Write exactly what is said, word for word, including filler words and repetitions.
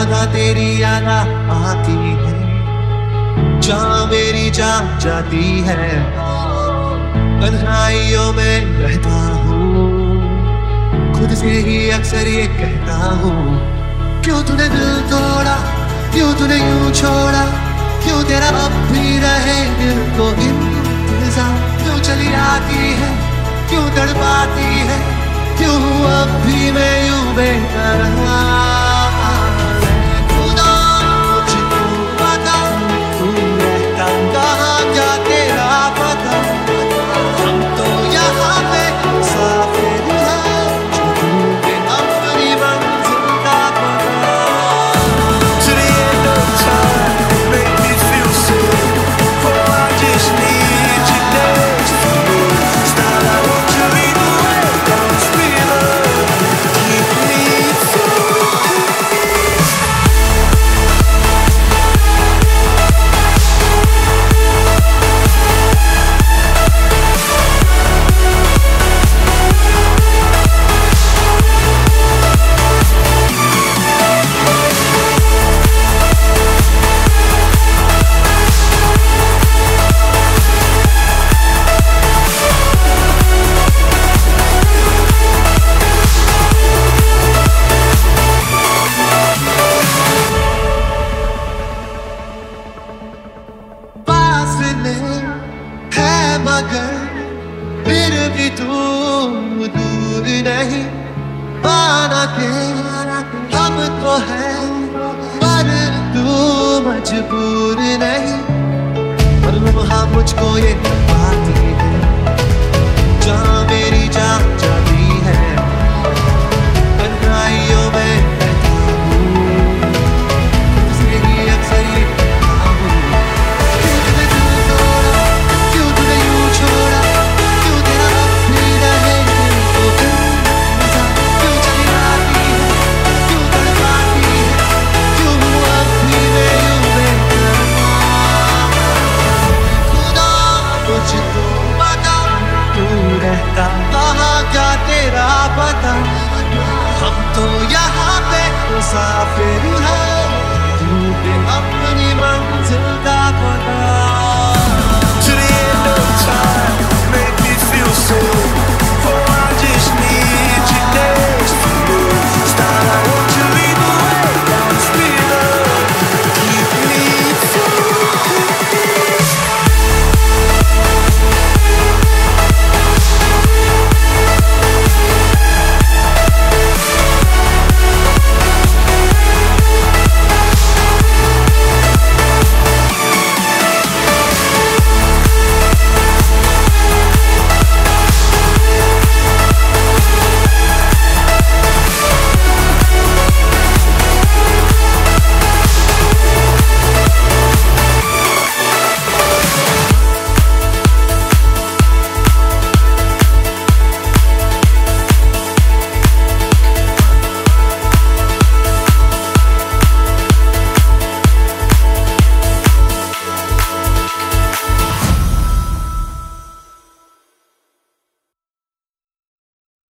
जगह तेरी याद आती है, जहाँ मेरी जान जाती है। तन्हाइयों में रहता हूँ, खुद से ही अक्सर ये कहता हूँ, क्यों तूने दिल तोड़ा, क्यों तूने यूं छोड़ा, क्यों तेरा अब भी रहे दिल को इंतजार, क्यों चली आती है, क्यों तड़पाती है, क्यों अब भी मैं यूं बेकरार। खुदा मुझको बता, तू रहता कहाँ, क्या तेरा पता। हम तो यहाँ पे मुसाफिर हैं, जो ढूंढे अपनी मंजिल का पता। To the end of time, make me feel safe. Oh, I just need you next to me. Start, I want you either way. Don't speed up, keep me focused. फासले है मगर फिर भी तू दूर नहीं, माना के हम तो है पर तू मजबूर नहीं। हर लम्हा मुझको ये पाती है, जहाँ मेरी जान जाती है। तन्हाइयों में रहता हूँ, खुद से ही अक्सर ये कहता हूँ, क्यों तूने दिल तोड़ा, क्यों तूने यूं छोड़ा, क्यों तेरा अब भी रहे दिल को इंतजार, क्यों चली आती है, क्यों तड़पाती है, क्यों अब भी मैं यूं बेकरार। खुदा मुझको बता, तू रहता कहाँ, क्या तेरा पता। हम तो यहाँ पे मुसाफिर हैं,